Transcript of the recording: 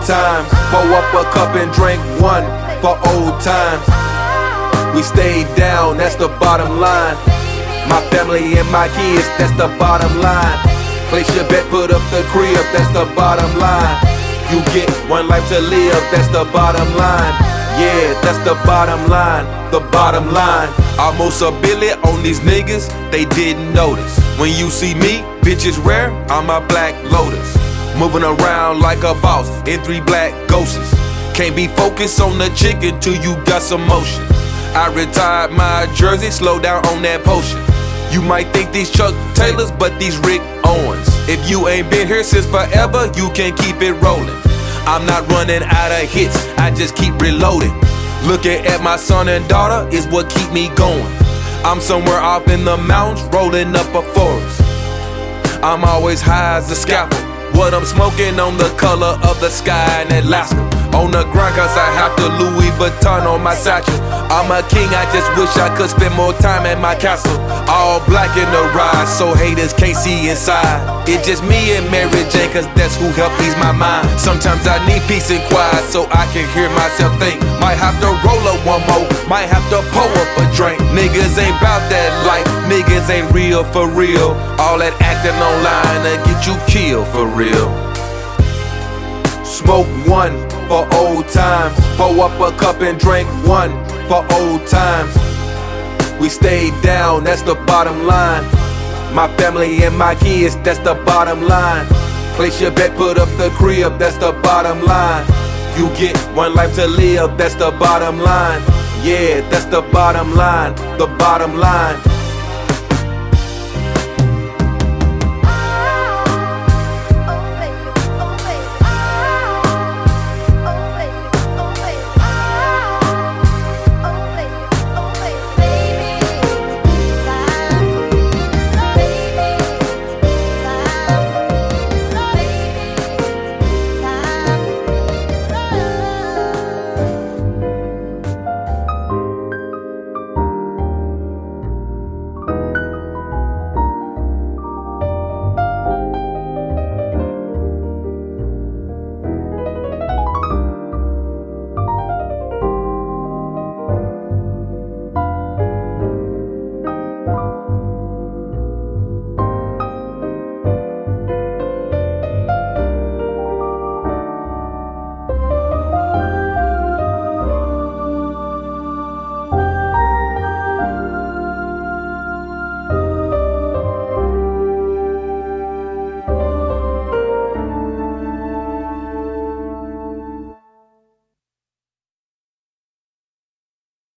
times. Pour up a cup and drink one for old times. We stayed down, that's the bottom line. My family and my kids, that's the bottom line. Place your bet, put up the crib, that's the bottom line. You get one life to live, that's the bottom line. Yeah, that's the bottom line, the bottom line. Almost $1 billion on these niggas, they didn't notice. When you see me, bitches rare, I'm a black Lotus. Moving around like a boss in 3 black ghosts. Can't be focused on the chicken till you got some motion. I retired my jersey, slow down on that potion. You might think these Chuck Taylors, but these Rick Owens. If you ain't been here since forever, you can keep it rolling. I'm not running out of hits, I just keep reloading. Looking at my son and daughter is what keep me going. I'm somewhere off in the mountains, rolling up a forest. I'm always high as a scalpel. What I'm smoking on the color of the sky in Alaska. On the grind cause I have to Louis Vuitton on my satchel. I'm a king, I just wish I could spend more time at my castle. All black in the ride, so haters can't see inside. It's just me and Mary Jane, cause that's who helped ease my mind. Sometimes I need peace and quiet so I can hear myself think. Might have to roll up one more, might have to pour up a drink. Niggas ain't bout that life, niggas ain't real for real. All that acting online to get you killed for real. Smoke one for old times. Pour up a cup and drink one for old times. We stayed down, that's the bottom line. My family and my kids, that's the bottom line. Place your bet, put up the crib, that's the bottom line. You get one life to live, that's the bottom line. Yeah, that's the bottom line, the bottom line.